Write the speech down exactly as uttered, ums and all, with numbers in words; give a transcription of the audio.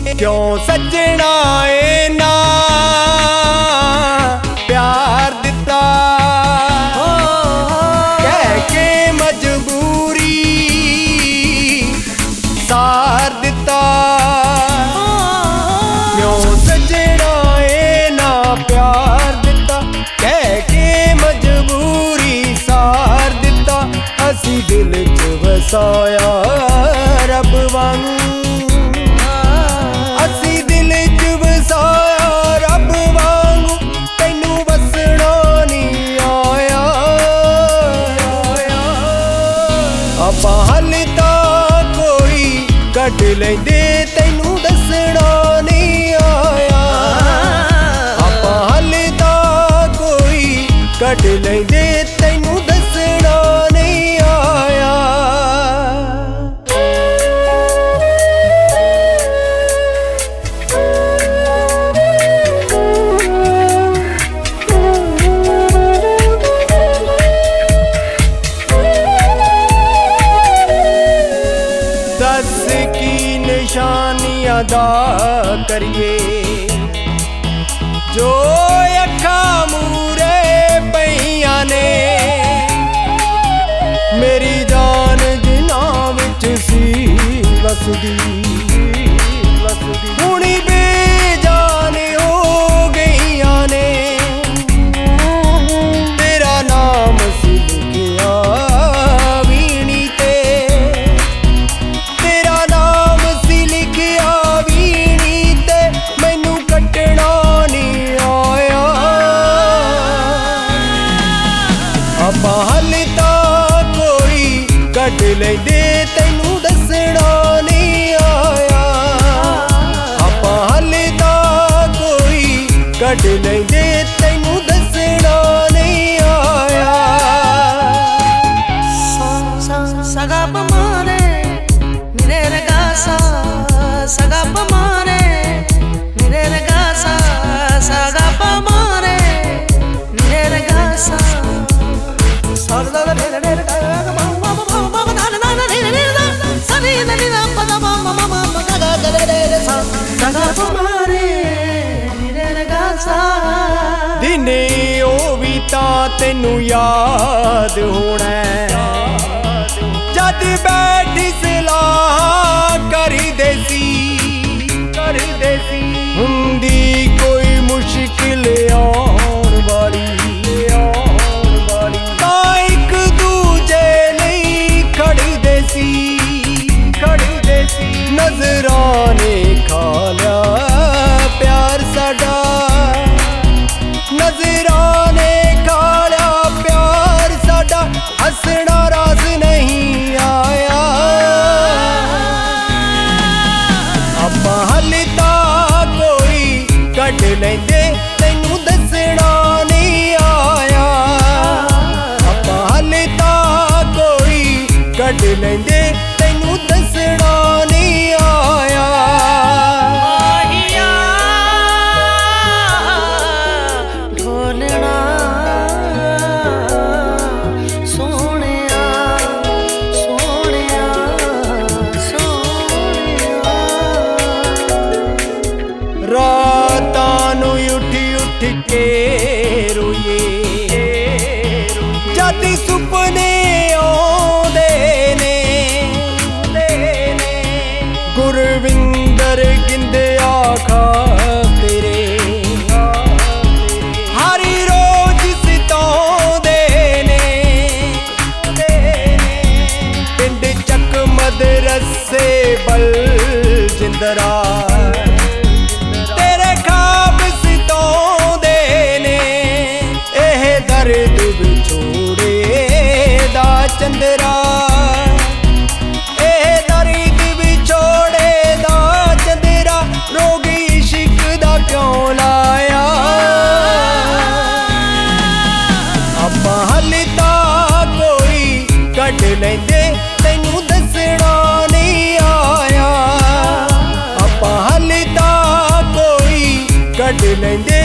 क्यों सजना ए ना प्यार दिता, कह के मजबूरी सार दिता। क्यों सजना ए ना प्यार दिता, कह के मजबूरी सार दिता। असी दिल च वसाया रब वांगू, असी दिल च वसाया रब वांगू, तैनू वसना नहीं आया। आपां हल तां कोई कढ लैंदे, तैनू दसना नहीं आया। आपां हल तां कोई कढ लैंदे, तैनू दसना नहीं आया। दस की निशानियां दा करिए, जो अखा मूरे पईयां ने। मेरी जान जिन्हां विच सी वसदी, हुणी बेजान हो गईयां ने। तेरा नाम सी लिखिया वीणी ते, तेरा नाम सी लिखिया वीणी ते, मैनू कटना नहीं आया। आपां हल तां कोई कढ लैंदे, तैनू दसना नहीं आया। आपां हल तां कोई कढ लैंदे, तैनू दसना नहीं आया। सगा पमारे मेरे रगासा, सगा पमारे मेरे रगासा, सगा पमारे मेरे रगासा। सरदा दा रे रे रे गा मा मा मा मा मा ना ना रे रे रे सनी दा नी दा पा दा मा मा मा मा गा गा गा रे रे सा। सगा पमारे मेरे रगासा। दिने ओ भी तां तैनू याद होना, जद बैठी सलाह करी देसी, कर देसी। हुंदी कोई मुश्किल आउण वाली, आउण वाली, तां इक दूजे लई खड़दे सी, खड़दे सी। नजराने खा लिया प्यार साडा, नजराने खा लिया प्यार साडा। हसना राज नहीं आया। आपां हल तां कोई कढ लैंदे, तैनू दसना नहीं आया। आपां हल तां कोई कढ लैंदे, तैनू दसना नहीं आया। ढोलना सोहणिया सोहणिया सोहणिया। रातां नूं उठ उठ के रोइए, जद सुपने आउंदे ने। गुरविंदर गिंदिया खा तेरे, हर रोज सताउंदे ने। पिंड चक मदरसे बल जिंदरा, तेरे खाब सताउंदे ने। एह दर्द विछोड़े दा चंदरा, एह दर्द विछोड़े दा चंदरा। रोग इश्क दा क्यों लाया। आपां हल तां कोई कढ लैंदे, तैनू दसना नहीं आया। आपां हल तां कोई कढ लैंदे,